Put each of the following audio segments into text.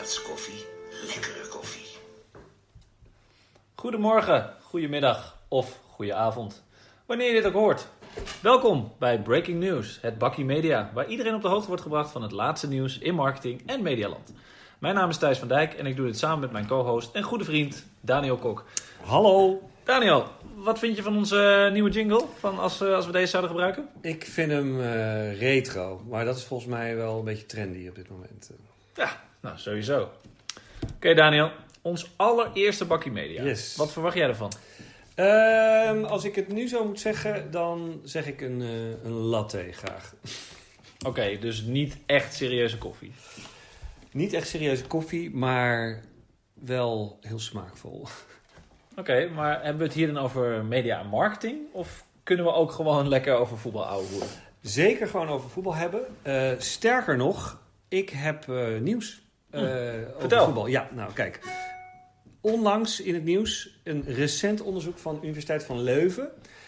Dat is koffie. Lekkere koffie. Goedemorgen, goedemiddag of goedenavond. Wanneer je dit ook hoort. Welkom bij Breaking News, het bakkie media, waar iedereen op de hoogte wordt gebracht van het laatste nieuws in marketing en medialand. Mijn naam is Thijs van Dijk en ik doe dit samen met mijn co-host en goede vriend Daniel Kok. Hallo. Daniel, wat vind je van onze nieuwe jingle, van als we deze zouden gebruiken? Ik vind hem retro, maar dat is volgens mij wel een beetje trendy op dit moment. Ja, nou sowieso. Oké, Daniel, ons allereerste bakkie media. Yes. Wat verwacht jij ervan? Als ik het nu zo moet zeggen, dan zeg ik een latte graag. Oké, dus niet echt serieuze koffie. Niet echt serieuze koffie, maar wel heel smaakvol. Oké, maar hebben we het hier dan over media en marketing? Of kunnen we ook gewoon lekker over voetbal ouwehoeren? Zeker gewoon over voetbal hebben. Sterker nog, ik heb nieuws over Vertel. voetbal. Ja, nou kijk. Onlangs in het nieuws een recent onderzoek van de Universiteit van Leuven.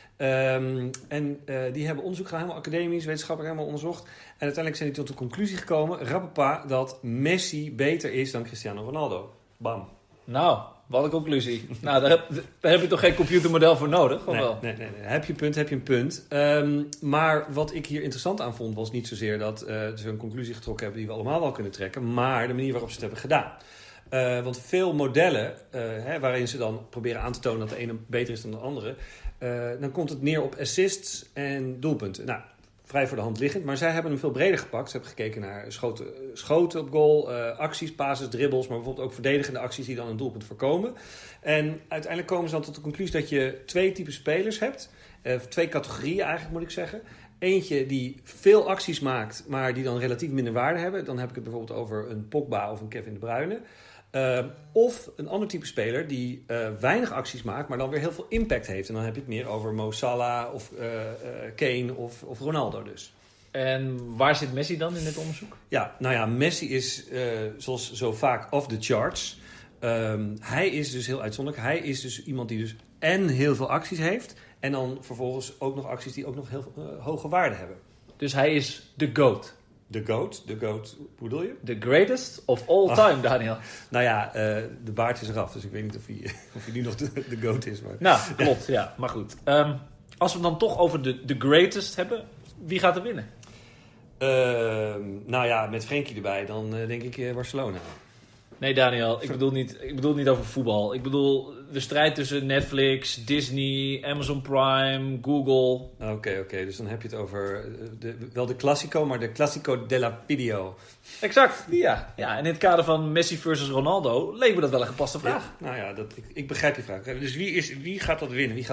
Die hebben onderzoek gedaan, helemaal academisch, wetenschappelijk helemaal onderzocht. En uiteindelijk zijn die tot de conclusie gekomen, rappapa, dat Messi beter is dan Cristiano Ronaldo. Bam. Nou, wat een conclusie. Nou, daar heb je toch geen computermodel voor nodig? Of wel? Nee. Heb je een punt. Maar wat ik hier interessant aan vond, was niet zozeer dat ze een conclusie getrokken hebben die we allemaal wel kunnen trekken, maar de manier waarop ze het hebben gedaan. Want veel modellen, waarin ze dan proberen aan te tonen dat de ene beter is dan de andere, dan komt het neer op assists en doelpunten. Nou, vrij voor de hand liggend, maar zij hebben hem veel breder gepakt. Ze hebben gekeken naar schoten op goal, acties, passes, dribbles, maar bijvoorbeeld ook verdedigende acties die dan een doelpunt voorkomen. En uiteindelijk komen ze dan tot de conclusie dat je twee typen spelers hebt. Twee categorieën eigenlijk, moet ik zeggen. Eentje die veel acties maakt, maar die dan relatief minder waarde hebben. Dan heb ik het bijvoorbeeld over een Pogba of een Kevin De Bruyne. Of een ander type speler die weinig acties maakt, maar dan weer heel veel impact heeft. En dan heb je het meer over Mo Salah of Kane of Ronaldo dus. En waar zit Messi dan in dit onderzoek? Ja, nou ja, Messi is zoals zo vaak off the charts. Hij is dus heel uitzonderlijk. Hij is dus iemand die dus en heel veel acties heeft en dan vervolgens ook nog acties die ook nog heel hoge waarde hebben. Dus hij is de GOAT. De GOAT, hoe bedoel je? The greatest of all time, Daniel. Nou ja, de baard is eraf, dus ik weet niet of hij nu nog de GOAT is. Maar... Nou, klopt, ja. Maar goed. Als we het dan toch over de greatest hebben, wie gaat er winnen? Nou ja, met Frenkie erbij, dan denk ik Barcelona. Nee, Daniel, ik bedoel niet over voetbal. Ik bedoel de strijd tussen Netflix, Disney, Amazon Prime, Google. Oké, dus dan heb je het over wel de Classico, maar de Classico della Video. Exact, ja. Ja, en in het kader van Messi versus Ronaldo leek me dat wel een gepaste vraag. Ja, nou ja, ik begrijp je vraag. Dus wie gaat dat winnen?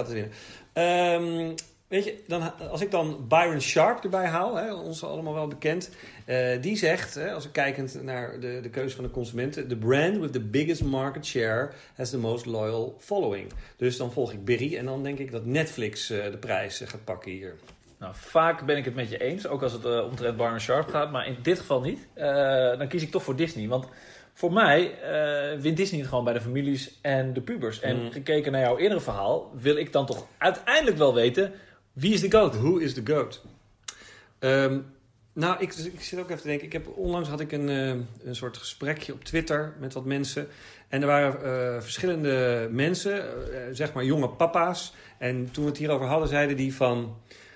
Weet je, als ik dan Byron Sharp erbij haal, ons allemaal wel bekend, die zegt, als ik kijkend naar de keuze van de consumenten, the brand with the biggest market share has the most loyal following. Dus dan volg ik Berry en dan denk ik dat Netflix de prijs gaat pakken hier. Nou, vaak ben ik het met je eens, ook als het omtrent Byron Sharp gaat, maar in dit geval niet. Dan kies ik toch voor Disney, want voor mij wint Disney het gewoon bij de families en de pubers. En gekeken naar jouw eerdere verhaal, wil ik dan toch uiteindelijk wel weten, wie is de GOAT? Who is the GOAT? Nou, ik zit ook even te denken. Onlangs had ik een soort gesprekje op Twitter met wat mensen. En er waren verschillende mensen, zeg maar jonge papa's. En toen we het hierover hadden, zeiden die van...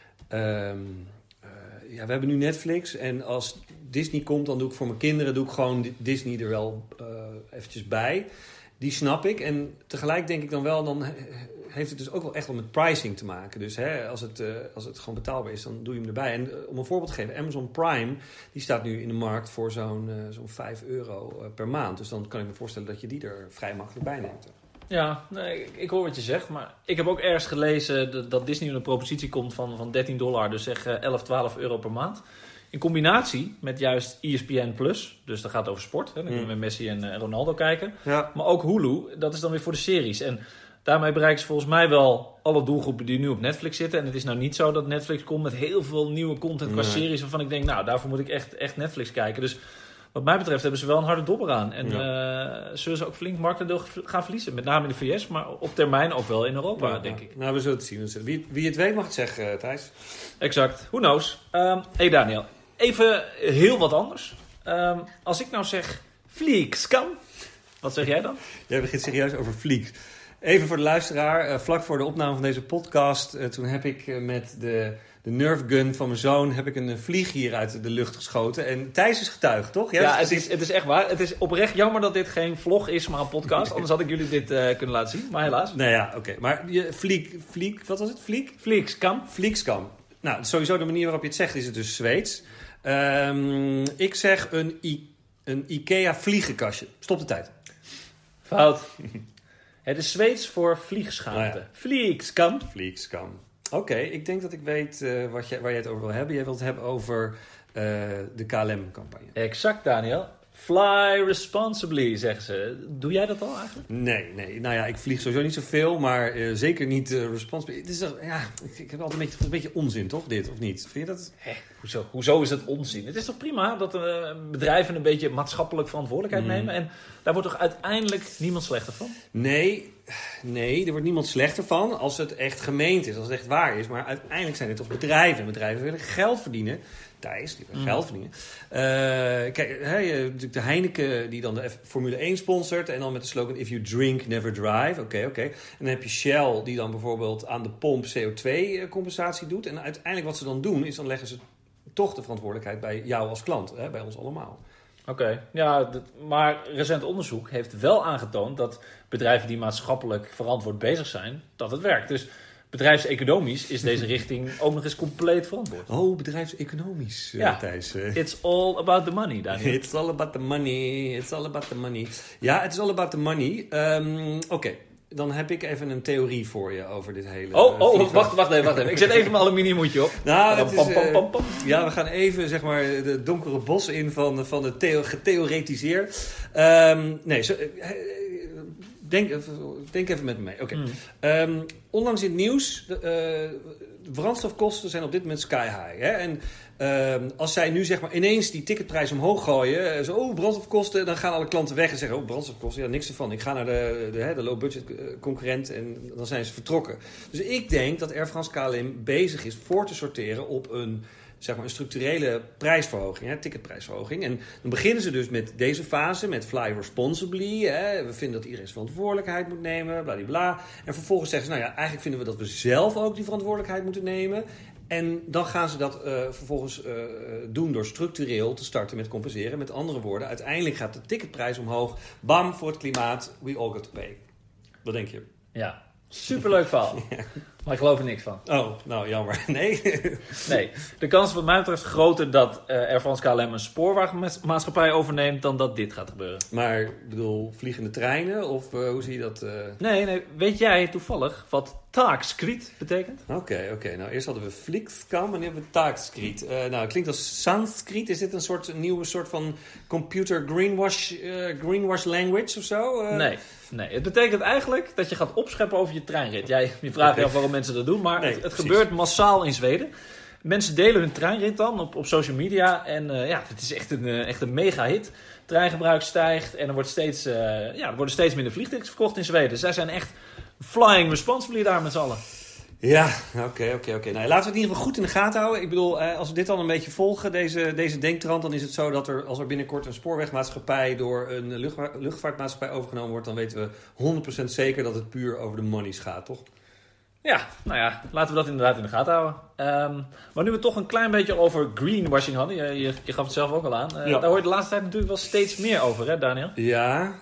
we hebben nu Netflix. En als Disney komt, dan doe ik voor mijn kinderen gewoon Disney er wel eventjes bij. Die snap ik. En tegelijk denk ik dan wel, dan heeft het dus ook wel echt wel met pricing te maken. Dus als het gewoon betaalbaar is, dan doe je hem erbij. En om een voorbeeld te geven, Amazon Prime, die staat nu in de markt voor zo'n €5 per maand. Dus dan kan ik me voorstellen dat je die er vrij makkelijk bij neemt. Ja, nee, ik hoor wat je zegt, maar ik heb ook ergens gelezen dat Disney met een propositie komt van $13, dus zeg 11-12 euro per maand. In combinatie met juist ESPN+, dus dat gaat over sport. Dan kunnen we met Messi en Ronaldo kijken. Ja. Maar ook Hulu, dat is dan weer voor de series. En daarmee bereiken ze volgens mij wel alle doelgroepen die nu op Netflix zitten. En het is nou niet zo dat Netflix komt met heel veel nieuwe content qua series, waarvan ik denk, nou, daarvoor moet ik echt Netflix kijken. Dus wat mij betreft hebben ze wel een harde dobber aan. En zullen ze ook flink marktendeel gaan verliezen. Met name in de VS, maar op termijn ook wel in Europa, denk ik. Nou, we zullen het zien. Wie het weet mag het zeggen, Thijs. Exact. Who knows? Hey Daniel, even heel wat anders. Als ik nou zeg Vliegskam. Wat zeg jij dan? Jij begint serieus over Fleeks. Even voor de luisteraar. Vlak voor de opname van deze podcast... toen heb ik met de Nerf gun van mijn zoon... heb ik een vlieg hier uit de lucht geschoten. En Thijs is getuige, toch? Ja, het is echt waar. Het is oprecht jammer dat dit geen vlog is, maar een podcast. Anders had ik jullie dit kunnen laten zien. Maar helaas. Nou ja, oké. Maar Fleek, wat was het? Vliegskam. Vliegskam. Nou, sowieso de manier waarop je het zegt is het dus Zweeds. Ik zeg een IKEA vliegenkastje. Stop de tijd. Fout. Het is Zweeds voor vliegschaamte. Oh ja. Vliegskam. Vliegskam. Oké, ik denk dat ik weet waar jij het over wil hebben. Jij wilt het hebben over de KLM-campagne. Exact, Daniel. Fly responsibly, zeggen ze. Doe jij dat al eigenlijk? Nee. Nou ja, ik vlieg sowieso niet zoveel, maar zeker niet responsibly. Het is ik heb altijd een beetje onzin, toch? Dit, of niet? Vind je dat? Hoezo is het onzin? Het is toch prima dat bedrijven een beetje maatschappelijk verantwoordelijkheid nemen? En daar wordt toch uiteindelijk niemand slechter van? Nee, er wordt niemand slechter van als het echt gemeend is, als het echt waar is. Maar uiteindelijk zijn het toch bedrijven. En bedrijven willen geld verdienen. Thijs, die willen geld verdienen. Kijk, natuurlijk de Heineken die dan de Formule 1 sponsort. En dan met de slogan If you drink, never drive. Oké. En dan heb je Shell die dan bijvoorbeeld aan de pomp CO2-compensatie doet. En uiteindelijk wat ze dan doen is dan leggen ze toch de verantwoordelijkheid bij jou als klant. Bij ons allemaal. Oké, ja, maar recent onderzoek heeft wel aangetoond dat bedrijven die maatschappelijk verantwoord bezig zijn, dat het werkt. Dus bedrijfseconomisch is deze richting ook nog eens compleet verantwoord. Oh, bedrijfseconomisch, ja. Thijs. It's all about the money, Daniel. It's all about the money. Ja, het is all about the money. Oké. Dan heb ik even een theorie voor je over dit hele... Wacht even. Ik zet even mijn aluminiumhoedje op. Nou, het is, ja, we gaan even zeg maar de donkere bos in van de getheoretiseerd. Denk even met me mee. Oké. Onlangs in het nieuws, brandstofkosten zijn op dit moment sky high. Hè? En als zij nu zeg maar ineens die ticketprijs omhoog gooien, brandstofkosten, dan gaan alle klanten weg en zeggen, brandstofkosten, ja, niks ervan. Ik ga naar de low budget concurrent en dan zijn ze vertrokken. Dus ik denk dat Air France KLM bezig is voor te sorteren op een structurele prijsverhoging, ticketprijsverhoging. En dan beginnen ze dus met deze fase, met fly responsibly. We vinden dat iedereen zijn verantwoordelijkheid moet nemen, bladibla. En vervolgens zeggen ze, eigenlijk vinden we dat we zelf ook die verantwoordelijkheid moeten nemen. En dan gaan ze dat vervolgens doen door structureel te starten met compenseren. Met andere woorden, uiteindelijk gaat de ticketprijs omhoog. Bam, voor het klimaat, we all got to pay. Wat denk je? Ja, superleuk verhaal. Ja. Maar ik geloof er niks van. Oh, nou jammer. Nee. Nee, de kans is wat mij betreft groter dat Air France KLM een spoorwagenmaatschappij overneemt dan dat dit gaat gebeuren. Maar, ik bedoel, vliegende treinen of hoe zie je dat? Nee, weet jij toevallig wat taakskriet betekent? Oké. Nou, eerst hadden we Vliegskam en nu hebben we taakskriet. Het klinkt als Sanskriet. Is dit een nieuwe soort van computer greenwash language of zo? Nee, het betekent eigenlijk dat je gaat opscheppen over je treinrit. Je vraagt je af waarom mensen dat doen, maar het gebeurt massaal in Zweden. Mensen delen hun treinrit dan op social media en het is echt een mega hit. Treingebruik stijgt en er worden steeds minder vliegtickets verkocht in Zweden. Zij zijn echt flying responsibly daar met z'n allen. Ja, oké. Nou, laten we het in ieder geval goed in de gaten houden. Ik bedoel, als we dit dan een beetje volgen, deze denktrand, dan is het zo dat als er binnenkort een spoorwegmaatschappij door een luchtvaartmaatschappij overgenomen wordt, dan weten we 100% zeker dat het puur over de monies gaat, toch? Ja, laten we dat inderdaad in de gaten houden. Maar nu we toch een klein beetje over greenwashing hadden, je gaf het zelf ook al aan. Daar hoor je de laatste tijd natuurlijk wel steeds meer over, hè Daniel? Ja,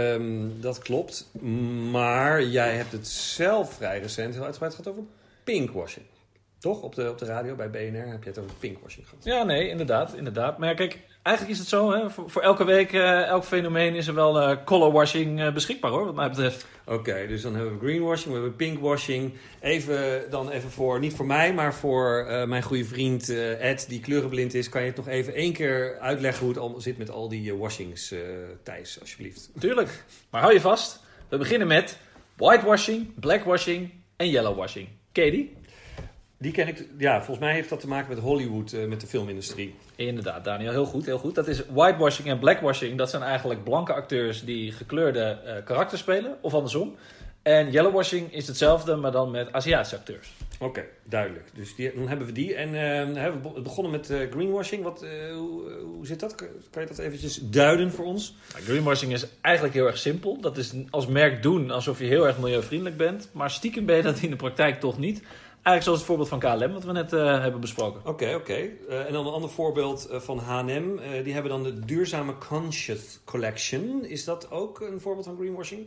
dat klopt. Maar jij hebt het zelf vrij recent heel uitgebreid gehad over pinkwashing. Toch? Op de radio bij BNR heb je het over pinkwashing gehad. Ja, nee, inderdaad. Maar ja, kijk, eigenlijk is het zo, hè, voor elke week, elk fenomeen is er wel colorwashing beschikbaar, hoor, wat mij betreft. Oké, dus dan hebben we greenwashing, we hebben pinkwashing. Even voor, niet voor mij, maar voor mijn goede vriend Ed, die kleurenblind is. Kan je het nog even één keer uitleggen hoe het allemaal zit met al die washings, Thijs, alsjeblieft. Tuurlijk, maar hou je vast. We beginnen met whitewashing, blackwashing en yellowwashing. Ken je die? Die ken ik, ja, volgens mij heeft dat te maken met Hollywood, met de filmindustrie. Inderdaad, Daniel, heel goed. Dat is whitewashing en blackwashing. Dat zijn eigenlijk blanke acteurs die gekleurde karakters spelen, of andersom. En yellowwashing is hetzelfde, maar dan met Aziatische acteurs. Oké, duidelijk. Dus dan hebben we die. En we begonnen met greenwashing. Hoe zit dat? Kan je dat eventjes duiden voor ons? Nou, greenwashing is eigenlijk heel erg simpel. Dat is als merk doen alsof je heel erg milieuvriendelijk bent. Maar stiekem ben je dat in de praktijk toch niet. Eigenlijk zoals het voorbeeld van KLM, wat we net hebben besproken. Oké. En dan een ander voorbeeld van H&M. Die hebben dan de duurzame Conscious Collection. Is dat ook een voorbeeld van greenwashing?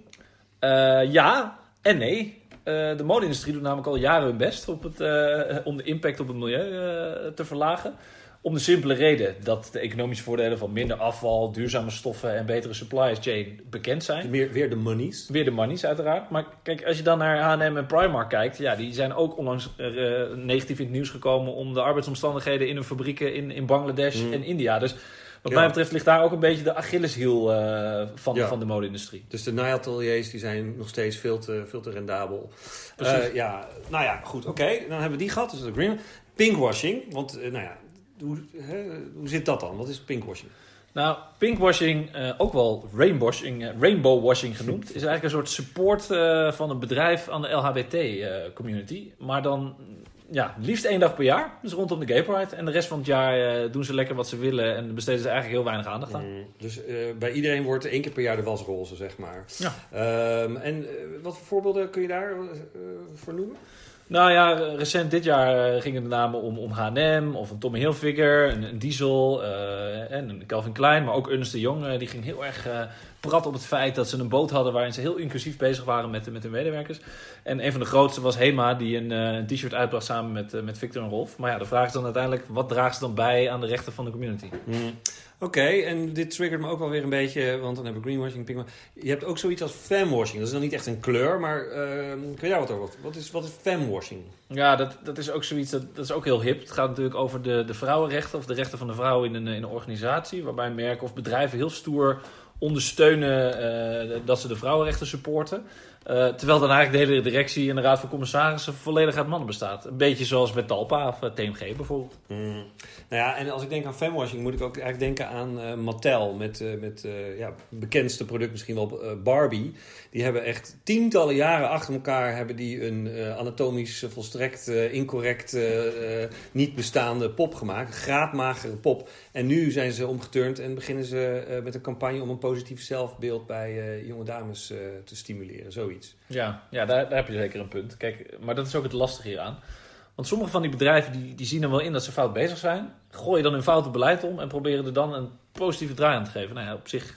Ja en nee. De mode-industrie doet namelijk al jaren hun best om de impact op het milieu te verlagen. Om de simpele reden dat de economische voordelen van minder afval, duurzame stoffen en betere supply chain bekend zijn. Weer de monies. Weer de monies uiteraard. Maar kijk, als je dan naar H&M en Primark kijkt, ja, die zijn ook onlangs negatief in het nieuws gekomen om de arbeidsomstandigheden in hun fabrieken in Bangladesh en India. Dus wat mij betreft ligt daar ook een beetje de Achilleshiel van de mode-industrie. Dus de naaiateliers die zijn nog steeds veel te rendabel. Goed. Oké, dan hebben we die gehad. Dus de green. Pinkwashing. Want, hoe zit dat dan? Wat is pinkwashing? Nou, pinkwashing, ook wel rainbowwashing genoemd, is eigenlijk een soort support van een bedrijf aan de LHBT-community. Maar dan liefst 1 dag per jaar, dus rondom de Gay Pride. En de rest van het jaar doen ze lekker wat ze willen en besteden ze eigenlijk heel weinig aandacht aan. Dus bij iedereen wordt 1 keer per jaar de was roze, zeg maar. Ja. Wat voor voorbeelden kun je daar voor noemen? Nou ja, recent dit jaar gingen de namen om H&M of een Tommy Hilfiger, een Diesel en een Calvin Klein. Maar ook Ernst & Young, die ging heel erg prat op het feit dat ze een boot hadden waarin ze heel inclusief bezig waren met hun medewerkers. En een van de grootste was Hema, die een t-shirt uitbracht samen met Victor en Rolf. Maar ja, de vraag is dan uiteindelijk, wat draagt ze dan bij aan de rechten van de community? Oké, en dit triggert me ook wel weer een beetje, want dan hebben we greenwashing, pinkwashing. Je hebt ook zoiets als femwashing. Dat is dan niet echt een kleur, maar kun je daar wat over? Wat is femwashing? Ja, dat is ook zoiets, dat is ook heel hip. Het gaat natuurlijk over de vrouwenrechten of de rechten van de vrouw in een organisatie, waarbij merken of bedrijven heel stoer ondersteunen dat ze de vrouwenrechten supporten. Terwijl dan eigenlijk de hele directie en de raad van commissarissen volledig uit mannen bestaat. Een beetje zoals bij Talpa of TMG bijvoorbeeld. Nou ja, en als ik denk aan femwashing moet ik ook eigenlijk denken aan Mattel. Met bekendste product misschien wel Barbie. Die hebben echt tientallen jaren achter elkaar hebben die een anatomisch volstrekt incorrect niet bestaande pop gemaakt. Een graadmagere pop. En nu zijn ze omgeturnd en beginnen ze met een campagne om een positief zelfbeeld bij jonge dames te stimuleren. Zoiets. Ja, daar heb je zeker een punt. Kijk, maar dat is ook het lastige hieraan. Want sommige van die bedrijven die zien er wel in dat ze fout bezig zijn. Gooien dan hun foute beleid om en proberen er dan een positieve draai aan te geven. Nou ja, op zich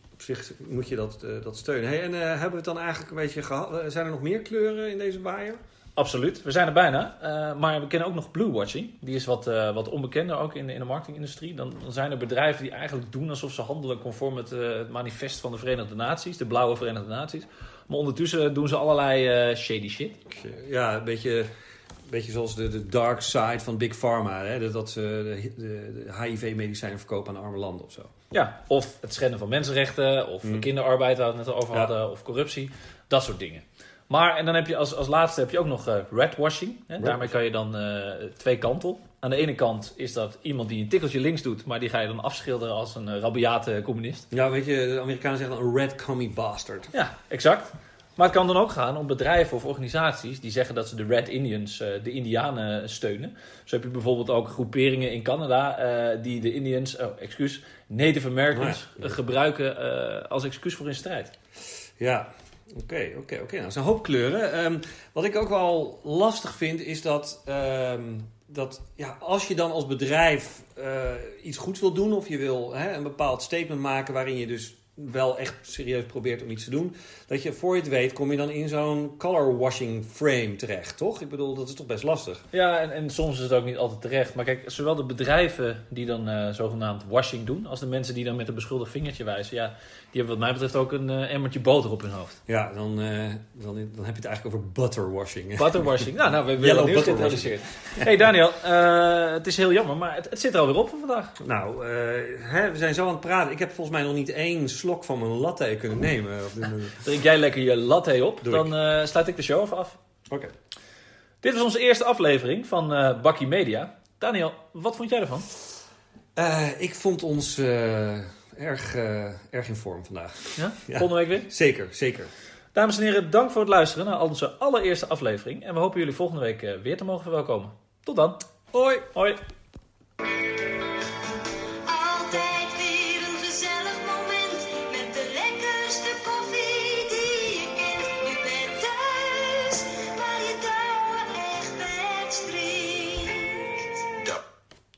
moet je dat steunen. Hey, en hebben we het dan eigenlijk een beetje gehad? Zijn er nog meer kleuren in deze waaier? Absoluut, we zijn er bijna. Maar we kennen ook nog bluewashing. Die is wat onbekender ook in de marketingindustrie. Dan zijn er bedrijven die eigenlijk doen alsof ze handelen conform het manifest van de Verenigde Naties. De blauwe Verenigde Naties. Maar ondertussen doen ze allerlei shady shit. Ja, een beetje zoals de dark side van Big Pharma. Hè? Dat ze de HIV-medicijnen verkopen aan arme landen of zo. Ja, of het schenden van mensenrechten. Of kinderarbeid waar we het net over hadden. Of corruptie. Dat soort dingen. Maar, en dan heb je als laatste heb je ook nog redwashing. Daarmee kan je dan 2 kanten op. Aan de ene kant is dat iemand die een tikkeltje links doet, maar die ga je dan afschilderen als een rabiate communist. Ja, weet je, de Amerikanen zeggen dan een red commie bastard. Ja, exact. Maar het kan dan ook gaan om bedrijven of organisaties die zeggen dat ze de Red Indians, de Indianen, steunen. Zo heb je bijvoorbeeld ook groeperingen in Canada die de Indians, Native Americans gebruiken als excuus voor hun strijd. Ja. Oké. Nou, dat is een hoop kleuren. Wat ik ook wel lastig vind is dat als je dan als bedrijf iets goeds wil doen of je wil een bepaald statement maken waarin je dus wel echt serieus probeert om iets te doen, dat je voor je het weet kom je dan in zo'n color washing frame terecht, toch? Ik bedoel, dat is toch best lastig. Ja, en soms is het ook niet altijd terecht. Maar kijk, zowel de bedrijven die dan zogenaamd washing doen, als de mensen die dan met een beschuldigd vingertje wijzen, ja, die hebben wat mij betreft ook een emmertje boter op hun hoofd. Ja, dan heb je het eigenlijk over butterwashing. Butterwashing. Nou, we hebben nieuws geïntroduceerd. Hey Daniel, het is heel jammer, maar het zit er alweer op voor vandaag. Nou, we zijn zo aan het praten. Ik heb volgens mij nog niet 1 slok van mijn latte kunnen nemen. Drink jij lekker je latte op, dan sluit ik de show even af. Oké. Dit was onze eerste aflevering van Bakkie Media. Daniel, wat vond jij ervan? Ik vond ons erg in vorm vandaag. Ja? Volgende week weer? Zeker. Dames en heren, dank voor het luisteren naar onze allereerste aflevering. En we hopen jullie volgende week weer te mogen verwelkomen. Tot dan. Hoi! Hoi.